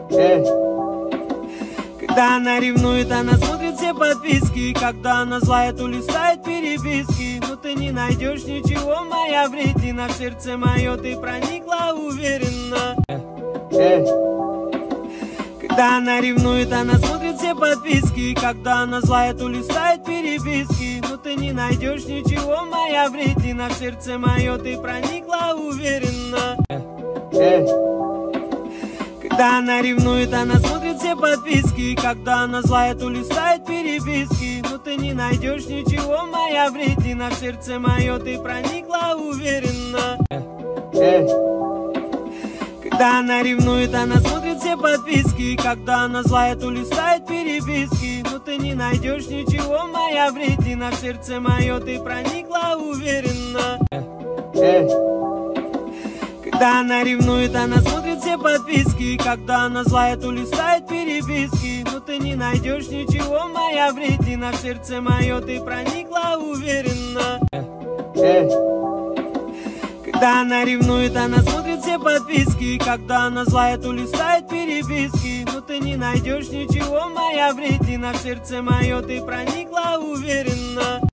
Эй. Когда она ревнует, она смотрит все подписки. Когда она злая, то листает переписки. Но ты не найдешь ничего, моя вредина. В сердце мое ты проникла уверенно. Эй. Когда она ревнует, она смотрит все подписки. Когда она злая, то листает переписки. Но ты не найдешь ничего, моя вредина. В сердце мое ты проникла уверенно. Эй. Когда она ревнует, она смотрит все подписки. Когда она злая, то листает переписки. Но ты не найдешь ничего, моя вредина. В сердце мое ты проникла уверенно. Эй. Когда она ревнует, она смотрит все подписки. Когда она злая, то листает переписки. Но ты не найдешь ничего, моя вредина. В сердце мое ты проникла уверенно. Эй. Когда она ревнует, она смотрит все подписки. Когда она злая, то листает переписки. Но ты не найдешь ничего, моя вредина. В сердце мое ты проникла уверенно. Эй. Когда она ревнует, она смотрит все подписки. Когда она злая, то листает переписки. Но ты не найдешь ничего, моя вредина. В сердце мое ты проникла уверенно.